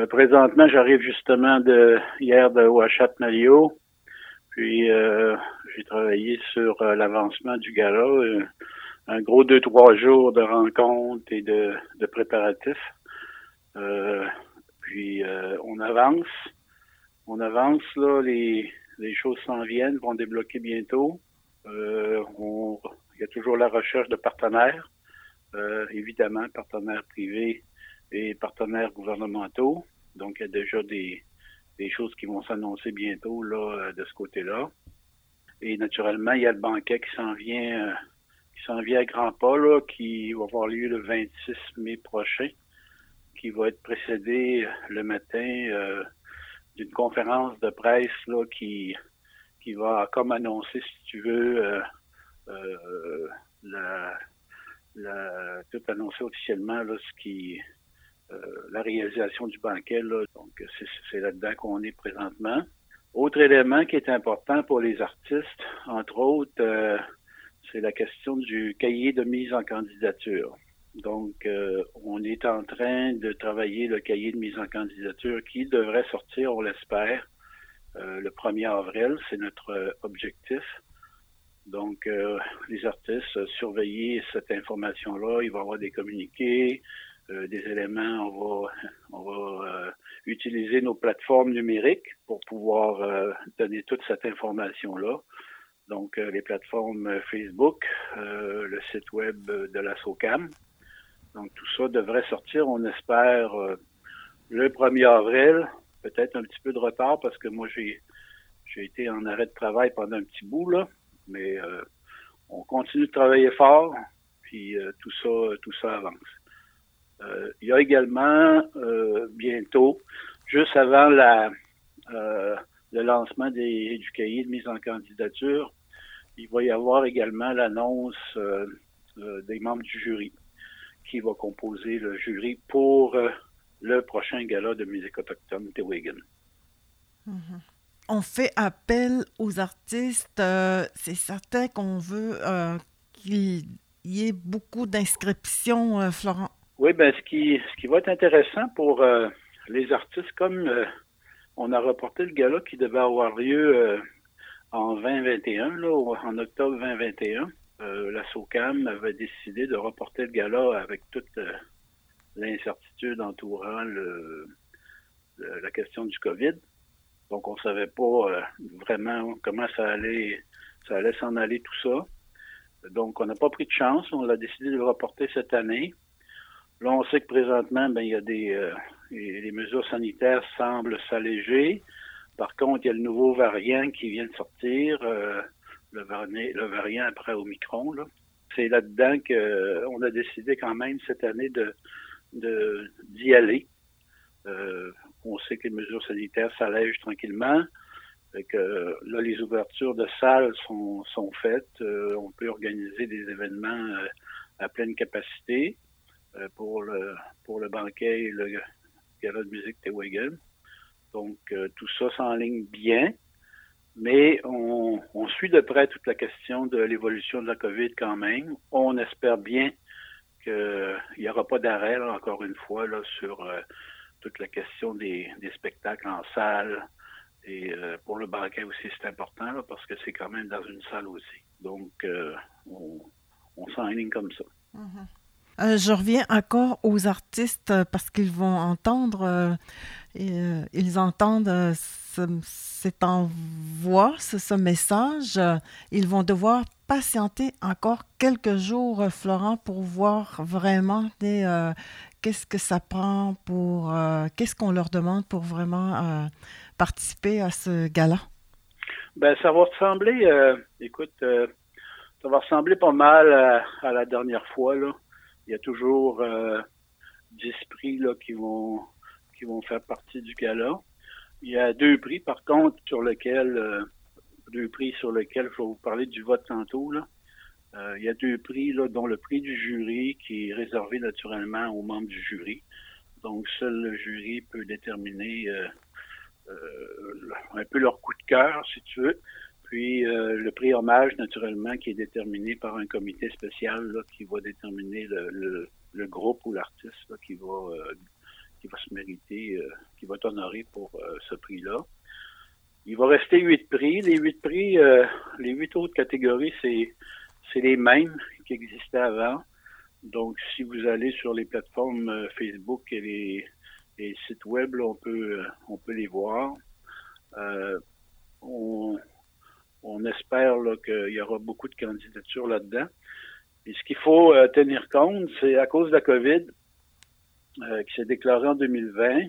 Présentement, j'arrive justement hier de Ouachat-Malio. Puis j'ai travaillé sur l'avancement du gala, un gros 2-3 jours de rencontres et de préparatifs. Puis on avance. On avance là, les choses s'en viennent, vont débloquer bientôt. Il y a toujours la recherche de partenaires, évidemment, partenaires privés et partenaires gouvernementaux. Donc, il y a déjà des choses qui vont s'annoncer bientôt là de ce côté-là. Et naturellement, il y a le banquet qui s'en vient à grands pas, là, qui va avoir lieu le 26 mai prochain, qui va être précédé le matin d'une conférence de presse là, qui va comme annoncer, si tu veux, tout annoncer officiellement là, la réalisation du banquet. Là. Donc, c'est là-dedans qu'on est présentement. Autre élément qui est important pour les artistes, entre autres, c'est la question du cahier de mise en candidature. Donc, on est en train de travailler le cahier de mise en candidature qui devrait sortir, on l'espère, le 1er avril. C'est notre objectif. Donc, les artistes, surveiller cette information-là. Il va y avoir des communiqués, des éléments. On va utiliser nos plateformes numériques pour pouvoir donner toute cette information-là. Donc, les plateformes Facebook, le site web de la SOCAM. Donc, tout ça devrait sortir, on espère, le 1er avril. Peut-être un petit peu de retard parce que moi, j'ai été en arrêt de travail pendant un petit bout, là. Mais on continue de travailler fort, puis tout ça avance. Il y a également, bientôt, juste avant le lancement du cahier de mise en candidature, il va y avoir également l'annonce des membres du jury qui va composer le jury pour le prochain gala de musique autochtone Téwégan. Mm-hmm. On fait appel aux artistes. C'est certain qu'on veut qu'il y ait beaucoup d'inscriptions, Florent. Oui, bien, ce qui va être intéressant pour les artistes, comme on a reporté le gala qui devait avoir lieu en 2021, là, en octobre 2021, la SOCAM avait décidé de reporter le gala avec toute l'incertitude entourant la question du COVID. Donc, on ne savait pas vraiment comment ça allait s'en aller, tout ça. Donc, on n'a pas pris de chance. On a décidé de le reporter cette année. Là, on sait que présentement, il y a les mesures sanitaires semblent s'alléger. Par contre, il y a le nouveau variant qui vient de sortir, le variant après Omicron. Là. C'est là-dedans qu'on a décidé quand même cette année d'y aller. On sait que les mesures sanitaires s'allègent tranquillement. Fait que, là, les ouvertures de salles sont faites. On peut organiser des événements à pleine capacité pour le banquet et le gala de musique Téwégan. Donc, tout ça s'enligne bien. Mais on suit de près toute la question de l'évolution de la COVID quand même. On espère bien qu'il n'y aura pas d'arrêt, là, encore une fois, là, sur toute la question des spectacles en salle. Et pour le banquet aussi, c'est important là, parce que c'est quand même dans une salle aussi. Donc, on s'enligne comme ça. Mm-hmm. Je reviens encore aux artistes parce qu'ils vont entendre, ils entendent cet envoi, ce message. Ils vont devoir patienter encore quelques jours, Florent, pour voir vraiment qu'est-ce que ça prend pour... qu'est-ce qu'on leur demande pour vraiment participer à ce gala? Ben, ça va ressembler, ça va ressembler pas mal à la dernière fois, là. Il y a toujours 10 prix là, qui vont faire partie du gala. Il y a 2 prix, par contre, sur lesquels je vais vous parler du vote tantôt. Là. Il y a 2 prix, là, dont le prix du jury qui est réservé naturellement aux membres du jury. Donc, seul le jury peut déterminer un peu leur coup de cœur, si tu veux. Puis, le prix hommage, naturellement, qui est déterminé par un comité spécial là, qui va déterminer le groupe ou l'artiste là, qui va se mériter, va être honoré pour ce prix-là. Il va rester 8 prix. Les 8 prix, les 8 autres catégories, c'est les mêmes qui existaient avant. Donc, si vous allez sur les plateformes Facebook et les sites web, là, on peut les voir. On espère là, qu'il y aura beaucoup de candidatures là-dedans. Et ce qu'il faut tenir compte, c'est à cause de la COVID qui s'est déclarée en 2020,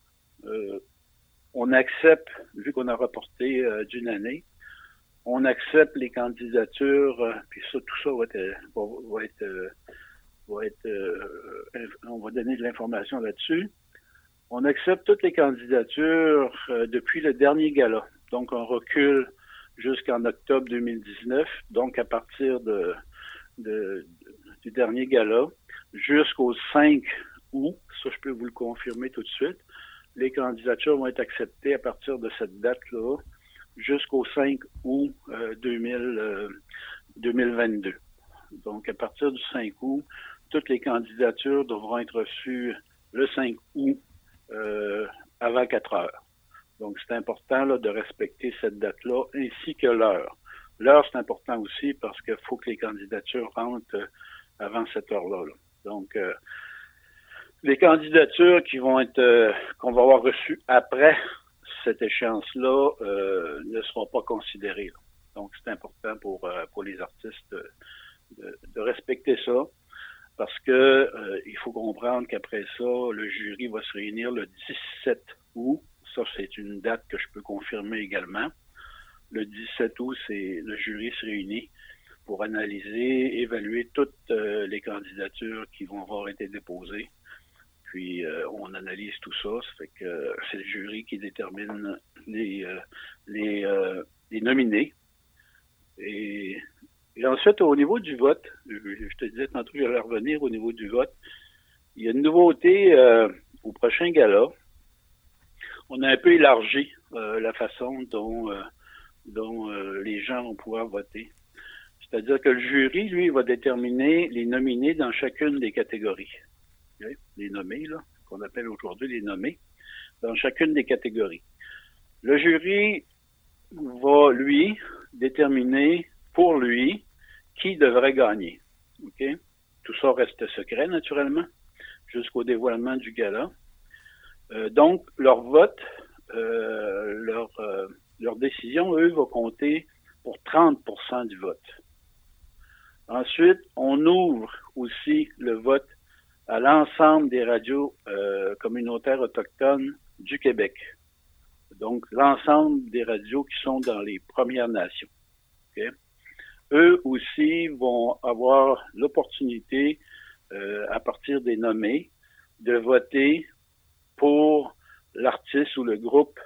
on accepte, vu qu'on a reporté d'une année, on accepte les candidatures, puis ça, tout ça on va donner de l'information là-dessus. On accepte toutes les candidatures depuis le dernier gala. Donc, on recule jusqu'en octobre 2019. Donc, à partir du dernier gala, jusqu'au 5 août, ça je peux vous le confirmer tout de suite, les candidatures vont être acceptées à partir de cette date-là jusqu'au 5 août 2022. Donc, à partir du 5 août, toutes les candidatures devront être reçues le 5 août avant 4 heures. Donc, c'est important là, de respecter cette date-là ainsi que l'heure. L'heure, c'est important aussi parce qu'il faut que les candidatures rentrent avant cette heure-là. Là. Donc, les candidatures qu'on va avoir reçues après cette échéance-là ne seront pas considérées. Là. Donc, c'est important pour les artistes de respecter ça. Parce que il faut comprendre qu'après ça, le jury va se réunir le 17 août. Ça, c'est une date que je peux confirmer également. Le 17 août, le jury se réunit pour analyser, évaluer toutes les candidatures qui vont avoir été déposées. Puis, on analyse tout ça. Ça fait que c'est le jury qui détermine les nominés. Et ensuite, au niveau du vote, je te disais tantôt que j'allais revenir au niveau du vote. Il y a une nouveauté au prochain gala. On a un peu élargi la façon dont les gens vont pouvoir voter. C'est-à-dire que le jury, lui, va déterminer les nominés dans chacune des catégories. Okay? Les nommés, là, qu'on appelle aujourd'hui les nommés, dans chacune des catégories. Le jury va, lui, déterminer pour lui qui devrait gagner. Okay? Tout ça reste secret, naturellement, jusqu'au dévoilement du gala. Donc, leur vote, leur décision, eux, va compter pour 30% du vote. Ensuite, on ouvre aussi le vote à l'ensemble des radios communautaires autochtones du Québec. Donc, l'ensemble des radios qui sont dans les Premières Nations. Okay? Eux aussi vont avoir l'opportunité, à partir des nommés, de voter pour l'artiste ou le groupe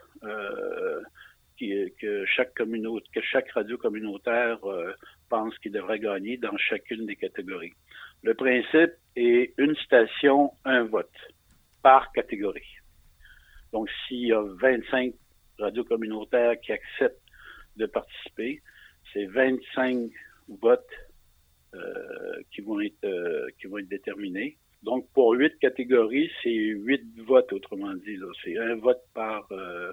que chaque radio communautaire pense qu'il devrait gagner dans chacune des catégories. Le principe est une station, un vote par catégorie. Donc, s'il y a 25 radios communautaires qui acceptent de participer, c'est 25 votes qui vont être déterminés. Donc, pour 8 catégories, c'est 8 votes, autrement dit. Là. C'est un vote par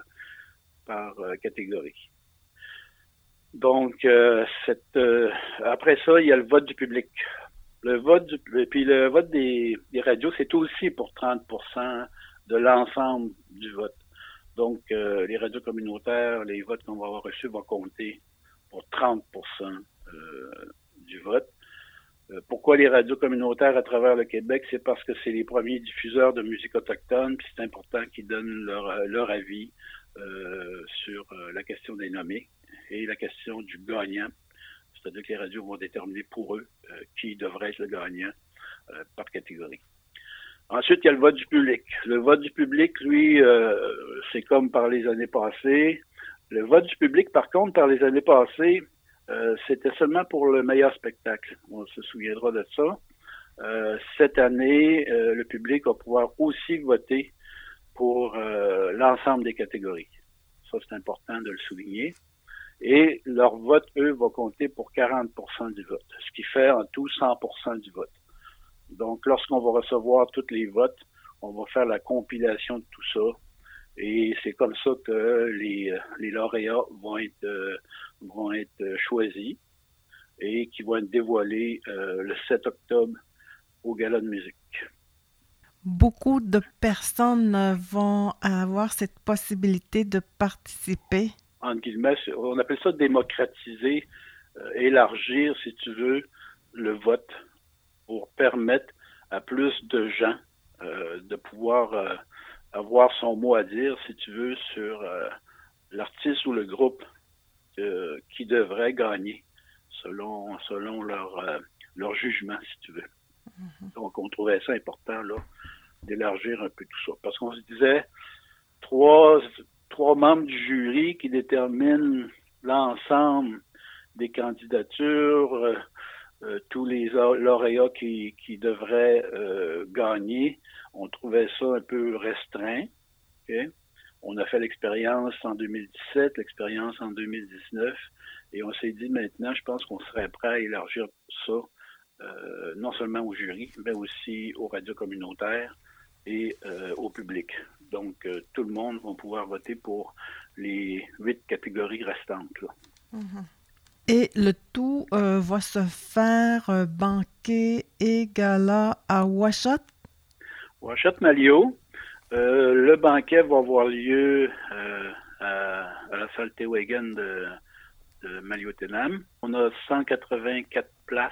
catégorie. Donc, après ça, il y a le vote du public. Le vote des radios, c'est aussi pour 30% de l'ensemble du vote. Donc, les radios communautaires, les votes qu'on va avoir reçus vont compter pour 30% du vote. Pourquoi les radios communautaires à travers le Québec? C'est parce que c'est les premiers diffuseurs de musique autochtone, puis c'est important qu'ils donnent leur avis sur la question des nommés et la question du gagnant. C'est-à-dire que les radios vont déterminer pour eux qui devrait être le gagnant par catégorie. Ensuite, il y a le vote du public. Le vote du public, lui, c'est comme par les années passées. Le vote du public, par contre, par les années passées, c'était seulement pour le meilleur spectacle. On se souviendra de ça. Cette année, le public va pouvoir aussi voter pour l'ensemble des catégories. Ça, c'est important de le souligner. Et leur vote, eux, va compter pour 40% du vote, ce qui fait en tout 100% du vote. Donc, lorsqu'on va recevoir tous les votes, on va faire la compilation de tout ça Et c'est comme ça que les lauréats vont être choisis et qui vont être dévoilés le 7 octobre au Gala de musique. Beaucoup de personnes vont avoir cette possibilité de participer. Entre guillemets, on appelle ça démocratiser, élargir, si tu veux, le vote pour permettre à plus de gens de pouvoir avoir son mot à dire, si tu veux, sur l'artiste ou le groupe qui devrait gagner selon leur jugement, si tu veux. Donc, on trouvait ça important, là, d'élargir un peu tout ça. Parce qu'on se disait, trois membres du jury qui déterminent l'ensemble des candidatures, tous les lauréats qui devraient gagner, on trouvait ça un peu restreint. Okay? On a fait l'expérience en 2017, l'expérience en 2019, et on s'est dit maintenant, je pense qu'on serait prêt à élargir ça, non seulement au jury, mais aussi aux radios communautaires et au public. Donc, tout le monde va pouvoir voter pour les 8 catégories restantes, là. Mm-hmm. Et le tout va se faire banquet et gala à Ouachot? Ouachot-Malio. Le banquet va avoir lieu à la salle Tewagen de Maliotenam. On a 184 places,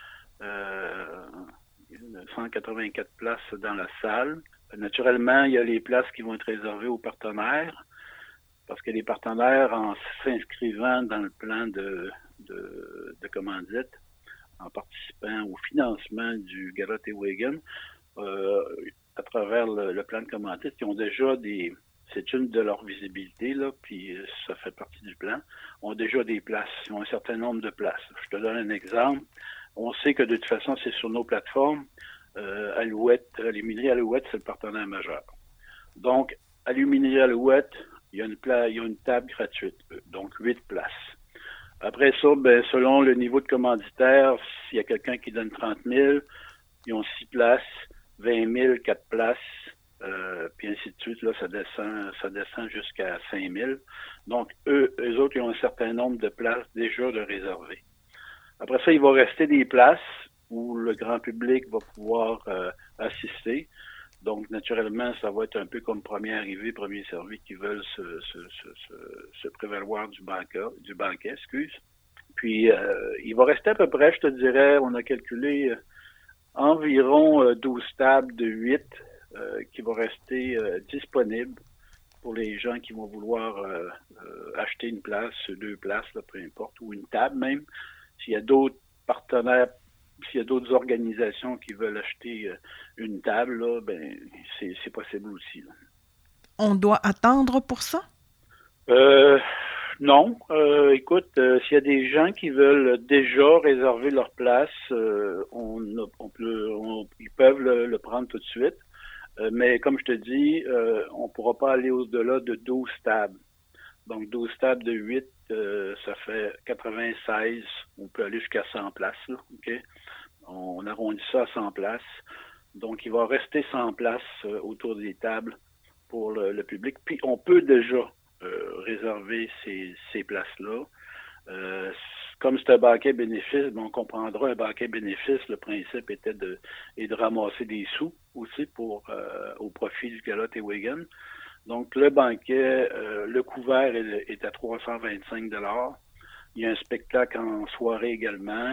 184 places dans la salle. Naturellement, il y a les places qui vont être réservées aux partenaires, parce que les partenaires, en s'inscrivant dans le plan de commandite, en participant au financement du Gala Tewagen, à travers le plan de commandite, qui ont déjà c'est une de leurs visibilités, là, puis ça fait partie du plan, ont déjà des places, ils ont un certain nombre de places. Je te donne un exemple. On sait que de toute façon, c'est sur nos plateformes. Aluminerie Alouette, c'est le partenaire majeur. Donc, Aluminerie Alouette, il y a une table gratuite, donc 8 places. Après ça, ben, selon le niveau de commanditaire, s'il y a quelqu'un qui donne 30 000, ils ont 6 places, 20 000, 4 places, puis ainsi de suite, là, ça descend jusqu'à 5 000. Donc, eux autres, ils ont un certain nombre de places déjà de réservées. Après ça, il va rester des places où le grand public va pouvoir assister. Donc, naturellement, ça va être un peu comme premier arrivé, premier servi qui veulent se prévaloir du banquet, excuse. Puis, il va rester à peu près, je te dirais, on a calculé environ 12 tables de 8 qui vont rester disponibles pour les gens qui vont vouloir acheter une place, 2 places, là, peu importe, ou une table même. S'il y a d'autres partenaires, s'il y a d'autres organisations qui veulent acheter une table, là, ben, c'est possible aussi, là. On doit attendre pour ça? Non. Écoute, s'il y a des gens qui veulent déjà réserver leur place, ils peuvent le prendre tout de suite. Mais comme je te dis, on ne pourra pas aller au-delà de 12 tables. Donc, 12 tables de 8, ça fait 96. On peut aller jusqu'à 100 places, là, OK? On arrondit ça à 100 places. Donc, il va rester 100 places autour des tables pour le public. Puis, on peut déjà réserver ces places-là. Comme c'est un banquet bénéfice, ben, on comprendra un banquet bénéfice. Le principe est de ramasser des sous aussi au profit du Gala Tewagen. Donc, le banquet, le couvert est à 325 $. Il y a un spectacle en soirée également.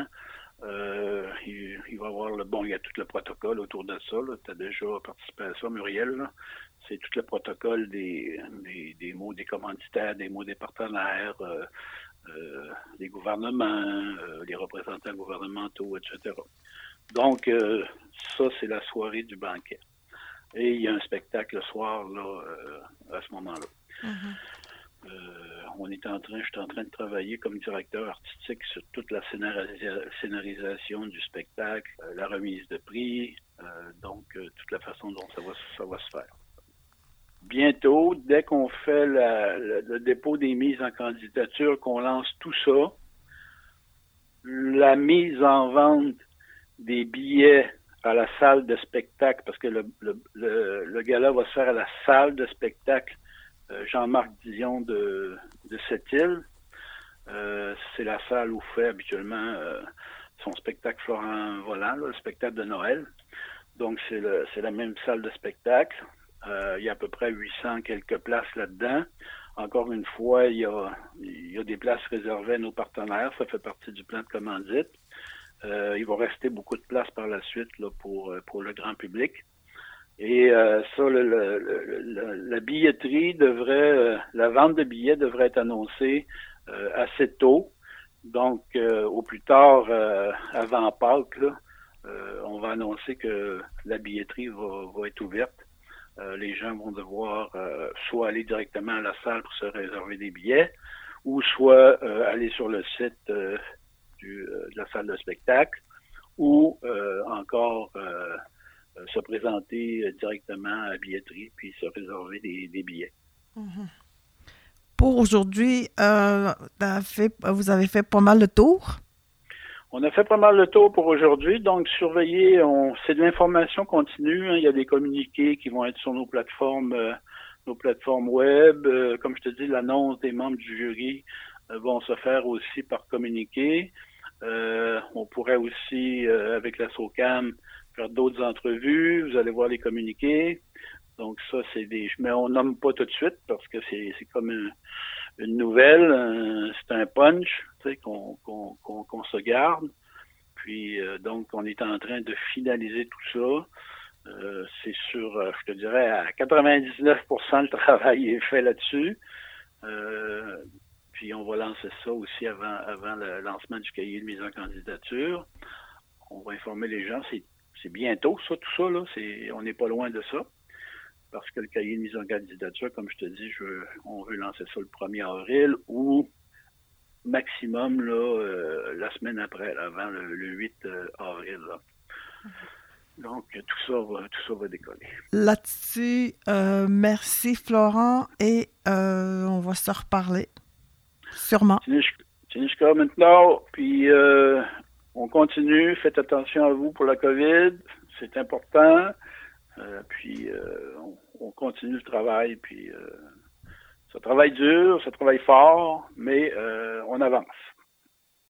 Il va y avoir il y a tout le protocole autour de ça. Tu as déjà participé à ça, Muriel, là. C'est tout le protocole des mots des commanditaires, des mots des partenaires, des gouvernements, les représentants gouvernementaux, etc. Donc, ça, c'est la soirée du banquet. Et il y a un spectacle le soir, là, à ce moment-là. Mm-hmm. Je suis en train de travailler comme directeur artistique sur toute la scénarisation du spectacle, la remise de prix, donc toute la façon dont ça va se faire. Bientôt, dès qu'on fait le dépôt des mises en candidature, qu'on lance tout ça, la mise en vente des billets à la salle de spectacle, parce que le gala va se faire à la salle de spectacle Jean-Marc Dion de Sept-Îles. C'est la salle où fait habituellement son spectacle Florent Volant, là, le spectacle de Noël. Donc, c'est la même salle de spectacle. Il y a à peu près 800 quelques places là-dedans. Encore une fois, il y a des places réservées à nos partenaires. Ça fait partie du plan de commandite. Il va rester beaucoup de places par la suite là, pour le grand public. Et ça, la billetterie devrait, la vente de billets devrait être annoncée assez tôt. Donc, au plus tard, avant Pâques, là, on va annoncer que la billetterie va être ouverte. Les gens vont devoir soit aller directement à la salle pour se réserver des billets, ou soit aller sur le site de la salle de spectacle, ou encore se présenter directement à la billetterie puis se réserver des billets. Mhm. Pour aujourd'hui, vous avez fait pas mal de tours? On a fait pas mal le tour pour aujourd'hui, donc surveillez, c'est de l'information continue, hein. Il y a des communiqués qui vont être sur nos plateformes web. Comme je te dis, l'annonce des membres du jury vont se faire aussi par communiqué. On pourrait aussi, avec la SOCAM, faire d'autres entrevues. Vous allez voir les communiqués. Donc ça, mais on nomme pas tout de suite parce que c'est comme une nouvelle, c'est un punch, tu sais, qu'on se garde. Puis donc on est en train de finaliser tout ça. C'est sur, je te dirais, à 99% le travail est fait là-dessus. Puis on va lancer ça aussi avant le lancement du cahier de mise en candidature. On va informer les gens, c'est bientôt ça, tout ça, là. On n'est pas loin de ça. Parce que le cahier de mise en candidature, comme je te dis, on veut lancer ça le 1er avril ou maximum là, la semaine après, là, avant le 8 avril. Là. Donc, tout ça va décoller. Là-dessus, merci Florent et on va se reparler, sûrement. Tinichka maintenant, puis on continue, faites attention à vous pour la COVID, c'est important. Puis on continue le travail, puis ça travaille dur, ça travaille fort, mais on avance.